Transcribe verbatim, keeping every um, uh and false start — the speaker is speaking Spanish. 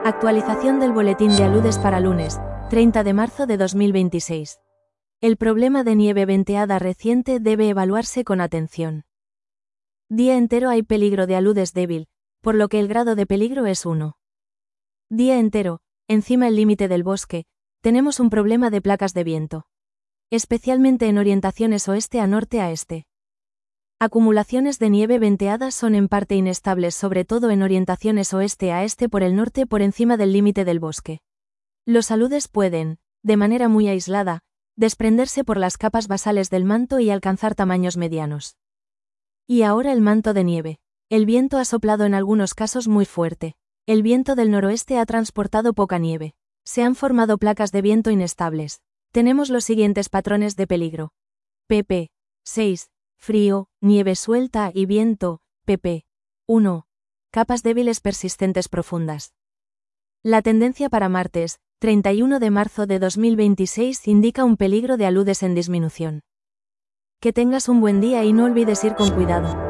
Actualización del boletín de aludes para lunes, treinta de marzo de dos mil veintiséis. El problema de nieve venteada reciente debe evaluarse con atención. Día entero hay peligro de aludes débil, por lo que el grado de peligro es uno. Día entero, encima el límite del bosque, tenemos un problema de placas de viento. Especialmente en orientaciones oeste a norte a este. Acumulaciones de nieve venteada son en parte inestables, sobre todo en orientaciones oeste a este por el norte por encima del límite del bosque. Los aludes pueden, de manera muy aislada, desprenderse por las capas basales del manto y alcanzar tamaños medianos. Y ahora el manto de nieve. El viento ha soplado en algunos casos muy fuerte. El viento del noroeste ha transportado poca nieve. Se han formado placas de viento inestables. Tenemos los siguientes patrones de peligro. pp. seis. Frío, nieve suelta y viento. pp. uno. Capas débiles persistentes profundas. La tendencia para martes, treinta y uno de marzo de dos mil veintiséis indica un peligro de aludes en disminución. Que tengas un buen día y no olvides ir con cuidado.